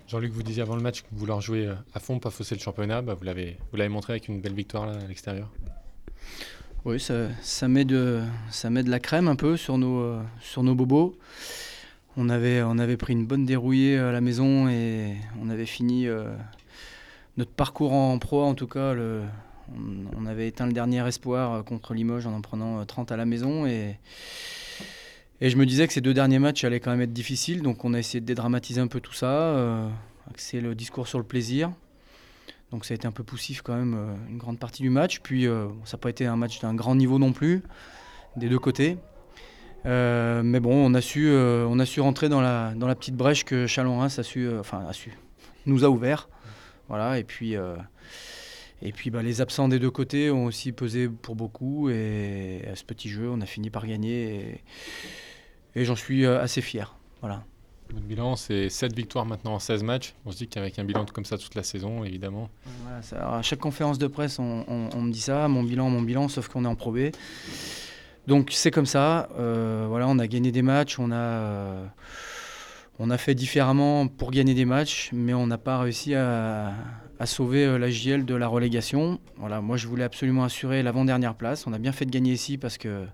Jean-Luc, vous disiez avant le match que vous vouloir jouer à fond, pas fausser le championnat. Vous l'avez montré avec une belle victoire là, à l'extérieur. Oui, ça met de la crème un peu sur nos bobos. On avait pris une bonne dérouillée à la maison et on avait fini notre parcours en pro. En tout cas, on avait éteint le dernier espoir contre Limoges en prenant 30 à la maison. Et je me disais que ces 2 derniers matchs allaient quand même être difficiles. Donc on a essayé de dédramatiser un peu tout ça, axer le discours sur le plaisir. Donc ça a été un peu poussif quand même une grande partie du match. Puis ça n'a pas été un match d'un grand niveau non plus, des 2 côtés. Mais bon, on a su rentrer dans la petite brèche que Chalon-Reims nous a ouvert. Voilà, et puis les absents des 2 côtés ont aussi pesé pour beaucoup. Et à ce petit jeu, on a fini par gagner. Et j'en suis assez fier. Voilà. Votre bilan, c'est 7 victoires maintenant en 16 matchs. On se dit qu'avec un bilan comme ça toute la saison, évidemment. Voilà, alors à chaque conférence de presse, on me dit ça, mon bilan, sauf qu'on est en Pro B. Donc c'est comme ça. Voilà, on a gagné des matchs, on a fait différemment pour gagner des matchs, mais on n'a pas réussi à sauver la JL de la relégation. Voilà, moi je voulais absolument assurer l'avant-dernière place. On a bien fait de gagner ici parce que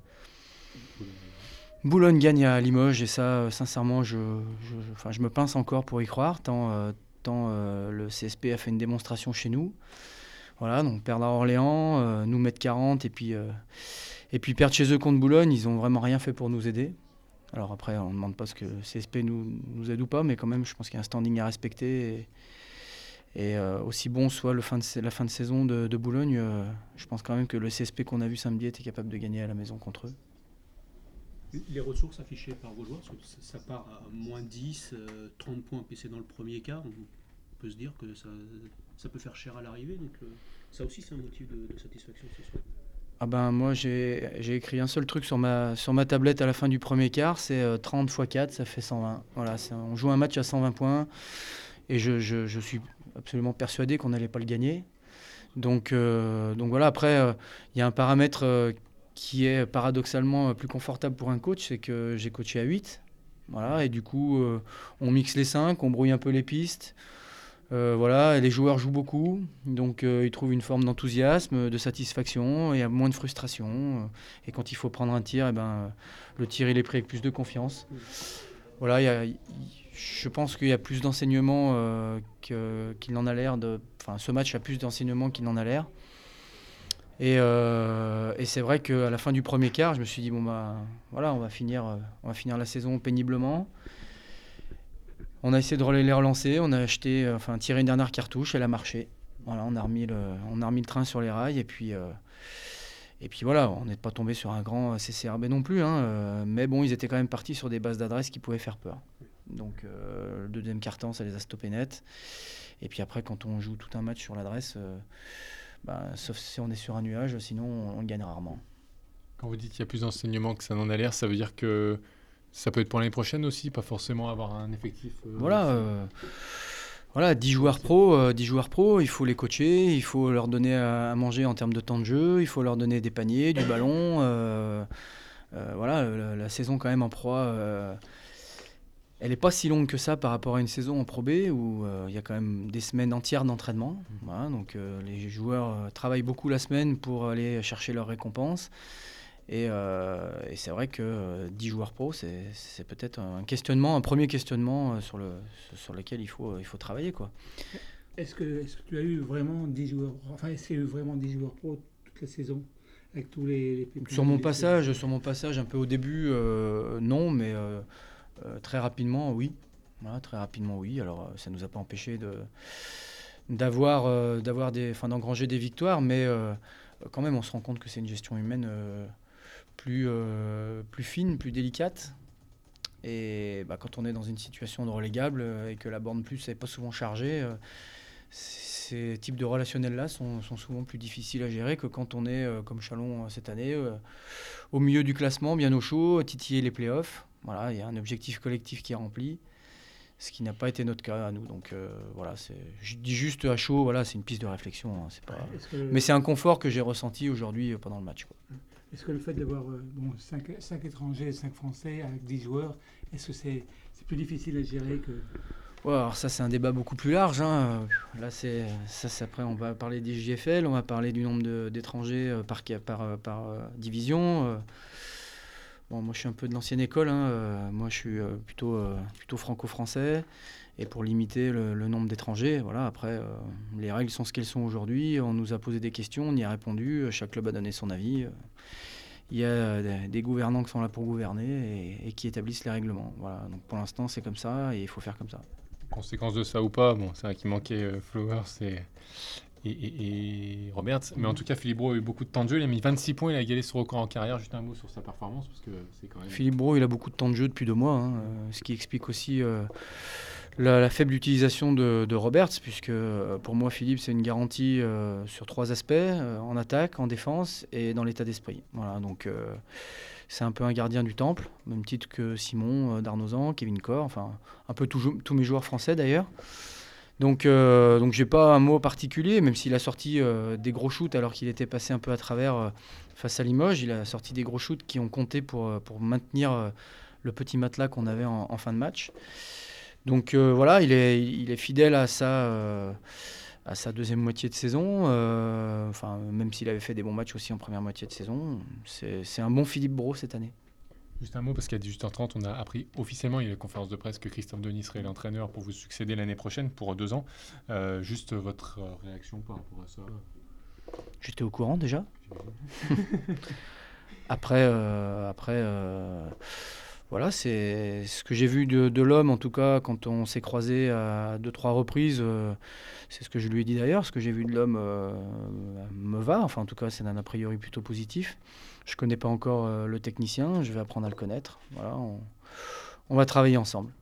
Boulogne gagne à Limoges et ça, sincèrement, je me pince encore pour y croire, tant le CSP a fait une démonstration chez nous. Voilà, donc perdre à Orléans, nous mettre 40 et puis perdre chez eux contre Boulogne, ils n'ont vraiment rien fait pour nous aider. Alors après, on ne demande pas ce que le CSP nous aide ou pas, mais quand même, je pense qu'il y a un standing à respecter. Et aussi bon soit la fin de saison de Boulogne, je pense quand même que le CSP qu'on a vu samedi était capable de gagner à la maison contre eux. Les ressources affichées par vos joueurs, ça part à moins 10, 30 points PC dans le premier quart. On peut se dire que ça peut faire cher à l'arrivée. Donc ça aussi, c'est un motif de satisfaction ce soir. Ah ben moi j'ai écrit un seul truc sur ma tablette à la fin du premier quart, c'est 30 x 4, ça fait 120. Voilà, on joue un match à 120 points et je suis absolument persuadé qu'on n'allait pas le gagner. Donc voilà, après il y a un paramètre qui est paradoxalement plus confortable pour un coach, c'est que j'ai coaché à 8. Voilà, et du coup on mixe les 5, on brouille un peu les pistes. Voilà, et les joueurs jouent beaucoup, donc ils trouvent une forme d'enthousiasme, de satisfaction, et il y a moins de frustration. Et quand il faut prendre un tir, le tir il est pris avec plus de confiance. Voilà, je pense qu'il y a plus d'enseignements qu'il n'en a l'air. Enfin, ce match a plus d'enseignements qu'il n'en a l'air. Et c'est vrai qu'à la fin du premier quart, je me suis dit voilà, on va finir la saison péniblement. On a essayé de les relancer, on a tiré une dernière cartouche, elle a marché. Voilà, on a remis le train sur les rails et puis voilà, on n'est pas tombé sur un grand CCRB non plus, hein, mais bon, ils étaient quand même partis sur des bases d'adresse qui pouvaient faire peur. Donc le deuxième quart-temps, ça les a stoppés net. Et puis après, quand on joue tout un match sur l'adresse, sauf si on est sur un nuage, sinon on gagne rarement. Quand vous dites qu'il y a plus d'enseignements que ça n'en a l'air, ça veut dire que ça peut être pour l'année prochaine aussi, pas forcément avoir un effectif. Voilà, 10 joueurs pro, il faut les coacher, il faut leur donner à manger en termes de temps de jeu, il faut leur donner des paniers, du ballon. Voilà, la saison quand même en Pro A, elle n'est pas si longue que ça par rapport à une saison en Pro B où il y a quand même des semaines entières d'entraînement. Voilà, donc les joueurs travaillent beaucoup la semaine pour aller chercher leurs récompenses. Et c'est vrai que 10 joueurs pro, c'est peut-être un premier questionnement sur lequel il faut travailler, quoi. Est-ce que tu as eu vraiment 10 joueurs, est-ce qu'il y a eu vraiment 10 joueurs pro toute la saison avec tous les sur mon passage un peu au début, non, mais très rapidement, oui. Voilà, très rapidement, oui. Alors ça nous a pas empêché d'engranger des victoires, mais quand même, on se rend compte que c'est une gestion humaine plus fine, plus délicate. Et quand on est dans une situation de relégable et que la borne plus n'est pas souvent chargée, ces types de relationnels-là sont souvent plus difficiles à gérer que quand on est, comme Chalon cette année, au milieu du classement, bien au chaud, titiller les playoffs. Voilà, il y a un objectif collectif qui est rempli, ce qui n'a pas été notre cas à nous. Donc voilà, je dis juste à chaud, voilà, c'est une piste de réflexion. Hein, mais c'est un confort que j'ai ressenti aujourd'hui pendant le match, quoi. Est-ce que le fait d'avoir 5 étrangers et 5 Français avec 10 joueurs, est-ce que c'est plus difficile à gérer que Ouais, alors ça, c'est un débat beaucoup plus large, hein. Là, après, on va parler des JFL, on va parler du nombre d'étrangers par division. Bon, moi, je suis un peu de l'ancienne école, hein. Moi, je suis plutôt franco-français. Et pour limiter le nombre d'étrangers, voilà, après, les règles sont ce qu'elles sont aujourd'hui. On nous a posé des questions, on y a répondu. Chaque club a donné son avis. Il y a des gouvernants qui sont là pour gouverner et qui établissent les règlements. Voilà. Donc pour l'instant, c'est comme ça et il faut faire comme ça. Conséquence de ça ou pas, bon, c'est vrai qu'il manquait Flowers et Roberts. Mais en tout cas, Philippe Brault a eu beaucoup de temps de jeu. Il a mis 26 points, il a égalé son record en carrière. Juste un mot sur sa performance, parce que c'est quand même... Philippe Brault, il a beaucoup de temps de jeu depuis 2 mois, hein, ce qui explique aussi la faible utilisation de Roberts, puisque pour moi, Philippe, c'est une garantie sur 3 aspects, en attaque, en défense et dans l'état d'esprit. Voilà, donc c'est un peu un gardien du temple, même titre que Simon, Darnozan, Kevin Corr, enfin un peu tous mes joueurs français d'ailleurs. Donc j'ai pas un mot particulier, même s'il a sorti des gros shoots alors qu'il était passé un peu à travers face à Limoges. Il a sorti des gros shoots qui ont compté pour maintenir le petit matelas qu'on avait en fin de match. Donc voilà, il est fidèle à sa deuxième moitié de saison. Enfin, même s'il avait fait des bons matchs aussi en première moitié de saison, c'est un bon Philippe Brault cette année. Juste un mot, parce qu'à 18h30, on a appris officiellement, il y a eu la conférence de presse, que Christophe Denis serait l'entraîneur pour vous succéder l'année prochaine, pour 2 ans. Juste votre réaction par rapport à ça. J'étais au courant déjà. Après, voilà, c'est ce que j'ai vu de l'homme, en tout cas, quand on s'est croisé à 2-3 reprises. C'est ce que je lui ai dit d'ailleurs. Ce que j'ai vu de l'homme me va. Enfin, en tout cas, c'est un a priori plutôt positif. Je ne connais pas encore le technicien. Je vais apprendre à le connaître. Voilà, on va travailler ensemble.